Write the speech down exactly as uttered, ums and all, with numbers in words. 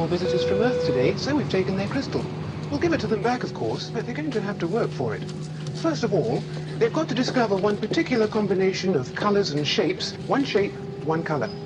more visitors from Earth today, so we've taken their crystal. We'll give it to them back, of course, but they're going to have to work for it. First of all, they've got to discover one particular combination of colors and shapes. One shape, one color.